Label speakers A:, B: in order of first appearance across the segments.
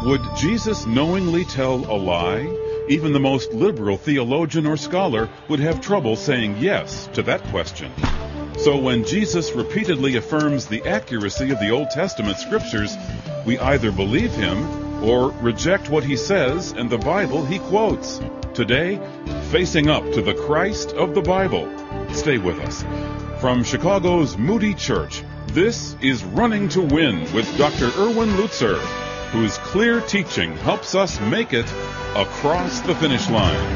A: Would Jesus knowingly tell a lie? Even the most liberal theologian or scholar would have trouble saying yes to that question. So when Jesus repeatedly affirms the accuracy of the Old Testament scriptures, we either believe him or reject what he says and the Bible he quotes. Today, facing up to the Christ of the Bible. Stay with us. From Chicago's Moody Church, this is Running to Win with Dr. Erwin Lutzer, whose clear teaching helps us make it across the finish line.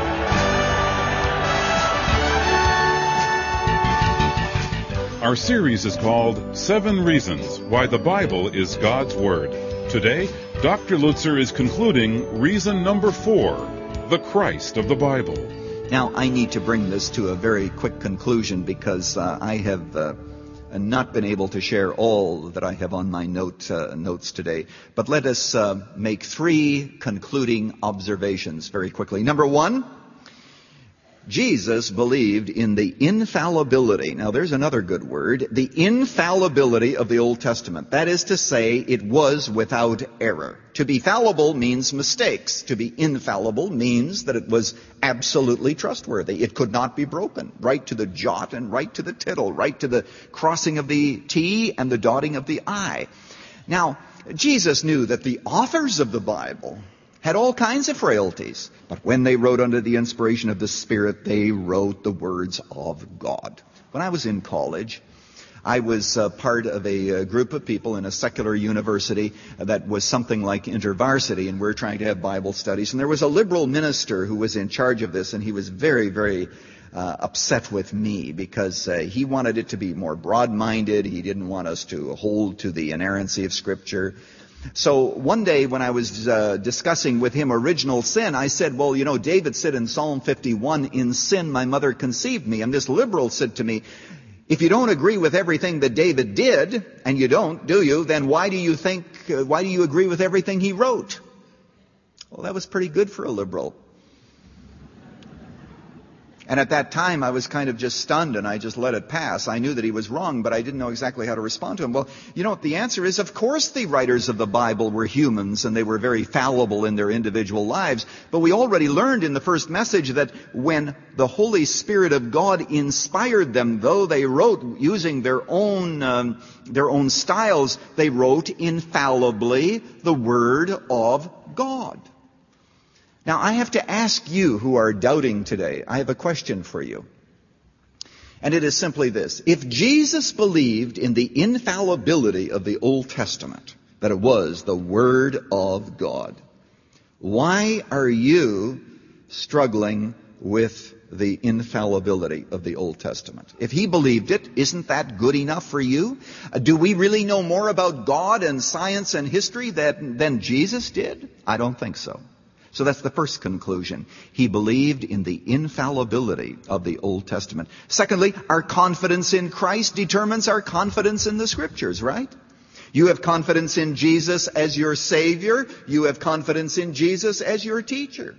A: Our series is called 7 Reasons Why the Bible is God's Word. Today, Dr. Lutzer is concluding reason number 4, the Christ of the Bible.
B: Now, I need to bring this to a very quick conclusion because I have not been able to share all that I have on my notes today. But let us make 3 concluding observations very quickly. Number 1, Jesus believed in the infallibility. Now, there's another good word. The infallibility of the Old Testament. That is to say, it was without error. To be fallible means mistakes. To be infallible means that it was absolutely trustworthy. It could not be broken. Right to the jot and right to the tittle. Right to the crossing of the T and the dotting of the I. Now, Jesus knew that the authors of the Bible had all kinds of frailties. But when they wrote under the inspiration of the Spirit, they wrote the words of God. When I was in college, I was part of a group of people in a secular university that was something like InterVarsity, and we were trying to have Bible studies. And there was a liberal minister who was in charge of this, and he was very, very upset with me because he wanted it to be more broad-minded. He didn't want us to hold to the inerrancy of Scripture. So one day when I was discussing with him original sin, I said, well, you know, David said in Psalm 51, in sin my mother conceived me. And this liberal said to me, if you don't agree with everything that David did, and you don't, do you, then why do you agree with everything he wrote? Well, that was pretty good for a liberal. And at that time, I was kind of just stunned, and I just let it pass. I knew that he was wrong, but I didn't know exactly how to respond to him. Well, you know what the answer is? Of course the writers of the Bible were humans, and they were very fallible in their individual lives. But we already learned in the first message that when the Holy Spirit of God inspired them, though they wrote using their own styles, they wrote infallibly the Word of God. Now, I have to ask you who are doubting today, I have a question for you. And it is simply this. If Jesus believed in the infallibility of the Old Testament, that it was the Word of God, why are you struggling with the infallibility of the Old Testament? If he believed it, isn't that good enough for you? Do we really know more about God and science and history than Jesus did? I don't think so. So that's the first conclusion. He believed in the infallibility of the Old Testament. Secondly, our confidence in Christ determines our confidence in the Scriptures, right? You have confidence in Jesus as your Savior. You have confidence in Jesus as your teacher.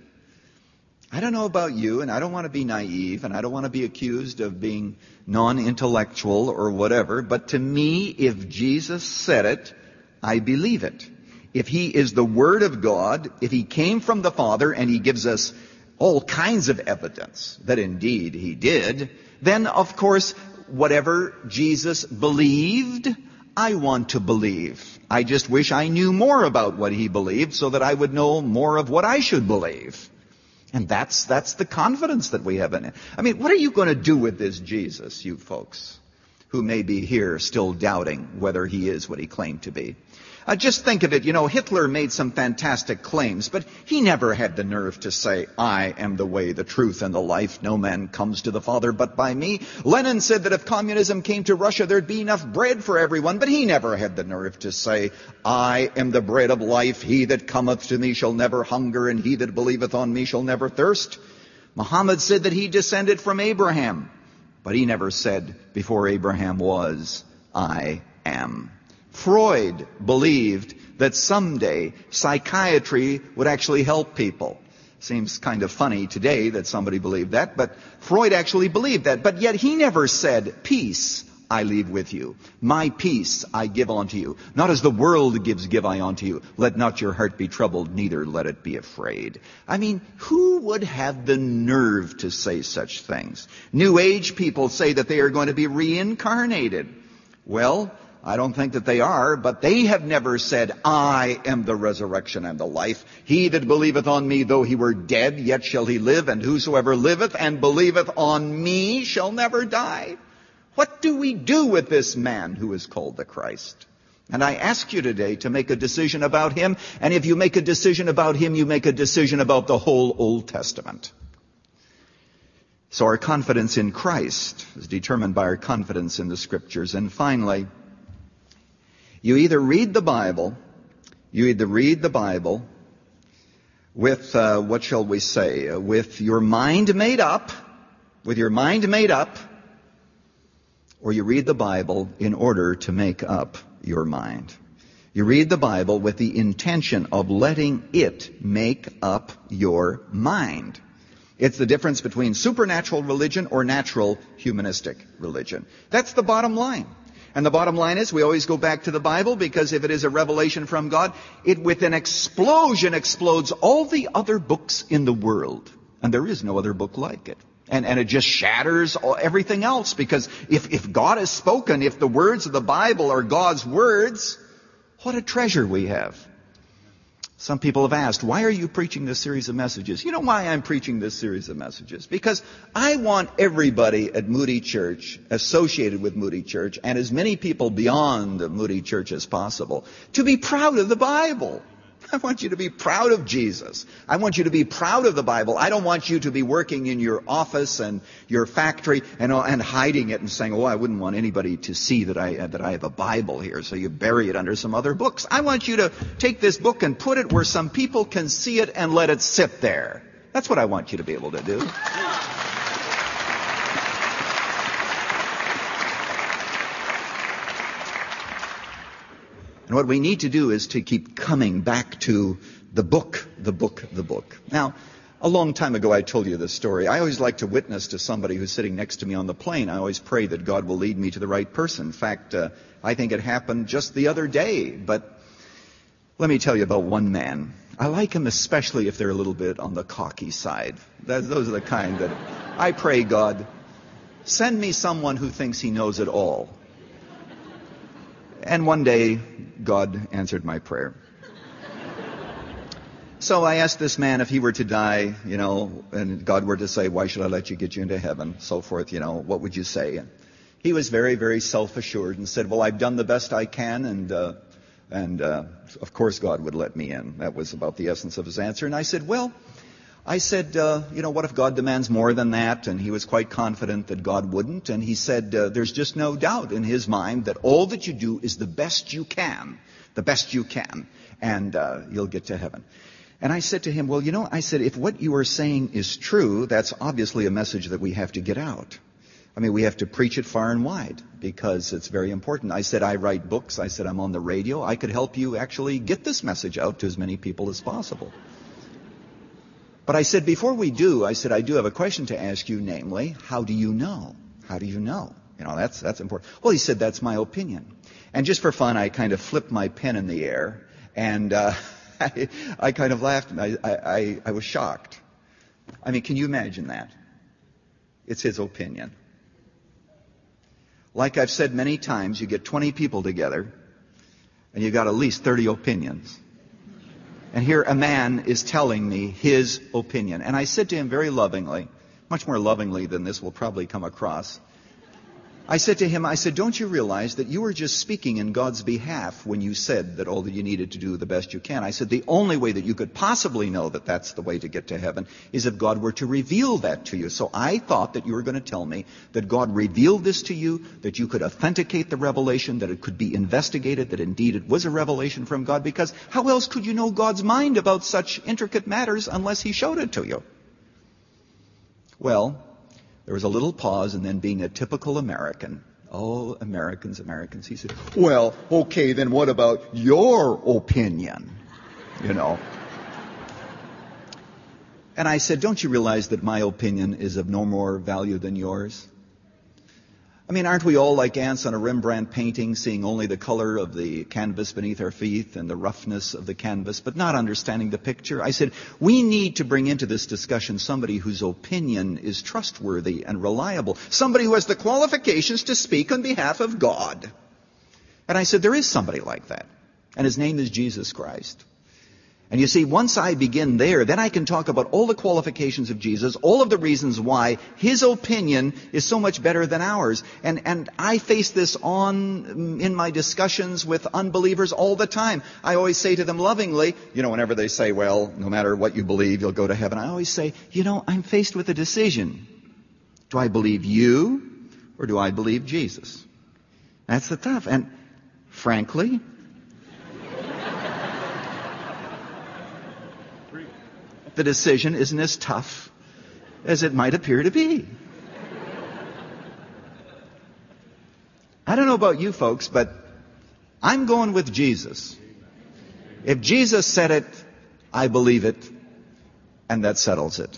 B: I don't know about you, and I don't want to be naive, and I don't want to be accused of being non-intellectual or whatever, but to me, if Jesus said it, I believe it. If he is the Word of God, if he came from the Father and he gives us all kinds of evidence that indeed he did, then of course, whatever Jesus believed, I want to believe. I just wish I knew more about what he believed so that I would know more of what I should believe. And that's the confidence that we have in it. I mean, what are you going to do with this Jesus, you folks, who may be here still doubting whether he is what he claimed to be? Just think of it, you know, Hitler made some fantastic claims, but he never had the nerve to say, I am the way, the truth, and the life. No man comes to the Father but by me. Lenin said that if communism came to Russia, there'd be enough bread for everyone, but he never had the nerve to say, I am the bread of life. He that cometh to me shall never hunger, and he that believeth on me shall never thirst. Muhammad said that he descended from Abraham, but he never said, before Abraham was, I am. Freud believed that someday psychiatry would actually help people. Seems kind of funny today that somebody believed that, but Freud actually believed that. But yet he never said, peace, I leave with you. My peace I give unto you. Not as the world gives, give I unto you. Let not your heart be troubled, neither let it be afraid. I mean, who would have the nerve to say such things? New Age people say that they are going to be reincarnated. Well, I don't think that they are, but they have never said, I am the resurrection and the life. He that believeth on me, though he were dead, yet shall he live, and whosoever liveth and believeth on me shall never die. What do we do with this man who is called the Christ? And I ask you today to make a decision about him, and if you make a decision about him, you make a decision about the whole Old Testament. So our confidence in Christ is determined by our confidence in the Scriptures. And finally, you either read the Bible with, what shall we say, with your mind made up, or you read the Bible in order to make up your mind. You read the Bible with the intention of letting it make up your mind. It's the difference between supernatural religion or natural humanistic religion. That's the bottom line. And the bottom line is we always go back to the Bible because if it is a revelation from God, it with an explosion explodes all the other books in the world. And there is no other book like it. And it just shatters everything else because if God has spoken, if the words of the Bible are God's words, what a treasure we have. Some people have asked, why are you preaching this series of messages? You know why I'm preaching this series of messages? Because I want everybody at Moody Church, associated with Moody Church, and as many people beyond Moody Church as possible, to be proud of the Bible. I want you to be proud of Jesus. I want you to be proud of the Bible. I don't want you to be working in your office and your factory and hiding it and saying, oh, I wouldn't want anybody to see that I have a Bible here, so you bury it under some other books. I want you to take this book and put it where some people can see it and let it sit there. That's what I want you to be able to do. And what we need to do is to keep coming back to the book. Now, a long time ago I told you this story. I always like to witness to somebody who's sitting next to me on the plane. I always pray that God will lead me to the right person. In fact, I think it happened just the other day. But let me tell you about one man. I like him especially if they're a little bit on the cocky side. Those are the kind that I pray, God, send me someone who thinks he knows it all. And one day, God answered my prayer. So I asked this man if he were to die, and God were to say, why should I let you get you into heaven, so forth, what would you say? And he was very, very self-assured and said, well, I've done the best I can, and of course God would let me in. That was about the essence of his answer. And I said, what if God demands more than that? And he was quite confident that God wouldn't. And he said, there's just no doubt in his mind that all that you do is the best you can, and you'll get to heaven. And I said to him, if what you are saying is true, that's obviously a message that we have to get out. I mean, we have to preach it far and wide because it's very important. I said, I write books. I said, I'm on the radio. I could help you actually get this message out to as many people as possible. But I said, before we do, I do have a question to ask you, namely, how do you know? How do you know? That's important. Well, he said, that's my opinion. And just for fun, I kind of flipped my pen in the air, and I kind of laughed, and I was shocked. I mean, can you imagine that? It's his opinion. Like I've said many times, you get 20 people together, and you got at least 30 opinions. And here a man is telling me his opinion. And I said to him very lovingly, much more lovingly than this will probably come across, I said to him, don't you realize that you were just speaking in God's behalf when you said that all that you needed to do the best you can? I said, the only way that you could possibly know that that's the way to get to heaven is if God were to reveal that to you. So I thought that you were going to tell me that God revealed this to you, that you could authenticate the revelation, that it could be investigated, that indeed it was a revelation from God, because how else could you know God's mind about such intricate matters unless He showed it to you? Well, there was a little pause, and then being a typical American, Americans, he said, well, okay, then what about your opinion? And I said, don't you realize that my opinion is of no more value than yours? I mean, aren't we all like ants on a Rembrandt painting, seeing only the color of the canvas beneath our feet and the roughness of the canvas, but not understanding the picture? I said, we need to bring into this discussion somebody whose opinion is trustworthy and reliable, somebody who has the qualifications to speak on behalf of God. And I said, there is somebody like that, and his name is Jesus Christ. And you see, once I begin there, then I can talk about all the qualifications of Jesus, all of the reasons why his opinion is so much better than ours. And I face this on in my discussions with unbelievers all the time. I always say to them lovingly, whenever they say, well, no matter what you believe, you'll go to heaven. I always say, I'm faced with a decision. Do I believe you or do I believe Jesus? That's the tough. And frankly, the decision isn't as tough as it might appear to be. I don't know about you folks, but I'm going with Jesus. If Jesus said it, I believe it, and that settles it.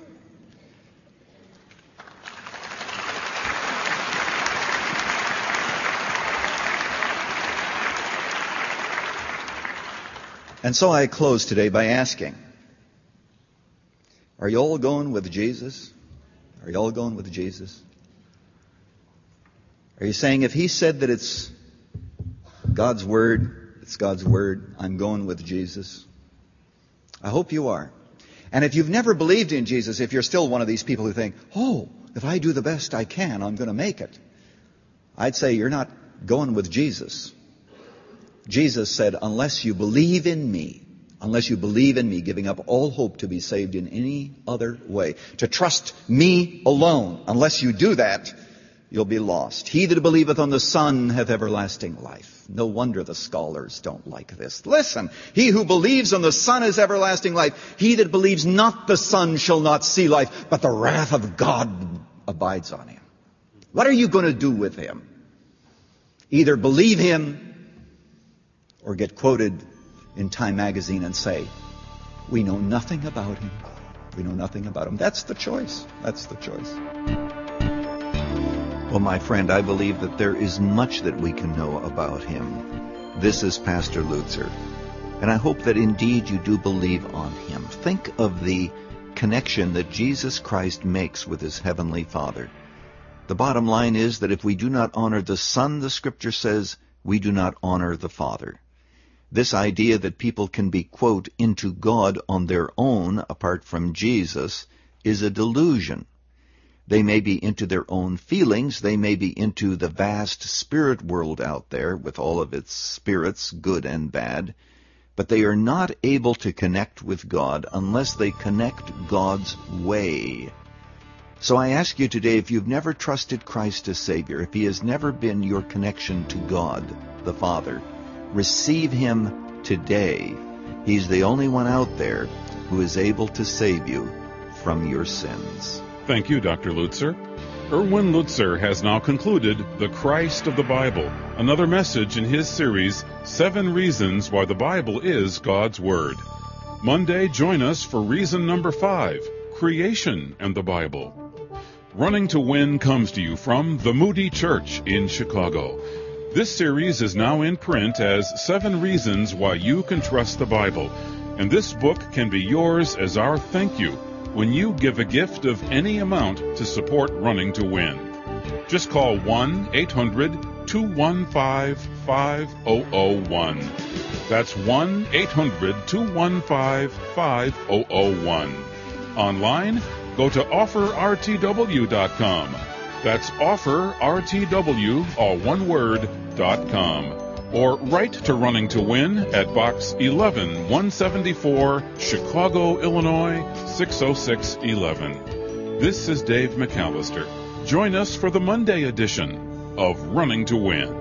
B: And so I close today by asking, are you all going with Jesus? Are you all going with Jesus? Are you saying if he said that it's God's Word, it's God's Word, I'm going with Jesus? I hope you are. And if you've never believed in Jesus, if you're still one of these people who think, if I do the best I can, I'm going to make it, I'd say you're not going with Jesus. Jesus said, unless you believe in me, giving up all hope to be saved in any other way, to trust me alone, unless you do that, you'll be lost. He that believeth on the Son hath everlasting life. No wonder the scholars don't like this. Listen, he who believes on the Son has everlasting life. He that believes not the Son shall not see life, but the wrath of God abides on him. What are you going to do with him? Either believe him or get quoted in Time magazine and say, we know nothing about him. We know nothing about him. That's the choice. That's the choice. Well, my friend, I believe that there is much that we can know about him. This is Pastor Lutzer, and I hope that indeed you do believe on him. Think of the connection that Jesus Christ makes with his heavenly Father. The bottom line is that if we do not honor the Son, the Scripture says, we do not honor the Father. This idea that people can be, quote, into God on their own apart from Jesus is a delusion. They may be into their own feelings. They may be into the vast spirit world out there with all of its spirits, good and bad. But they are not able to connect with God unless they connect God's way. So I ask you today, if you've never trusted Christ as Savior, if he has never been your connection to God, the Father, receive him today. He's the only one out there who is able to save you from your sins.
A: Thank you, Dr. Lutzer. Erwin Lutzer has now concluded The Christ of the Bible, another message in his series, 7 Reasons Why the Bible is God's Word. Monday, join us for reason number 5, Creation and the Bible. Running to Win comes to you from the Moody Church in Chicago. This series is now in print as 7 Reasons Why You Can Trust the Bible, and this book can be yours as our thank you when you give a gift of any amount to support Running to Win. Just call 1-800-215-5001. That's 1-800-215-5001. Online, go to offerrtw.com. That's offerrtw, all one word, .com. Or write to Running to Win at Box 11174, Chicago, Illinois, 60611. This is Dave McAllister. Join us for the Monday edition of Running to Win.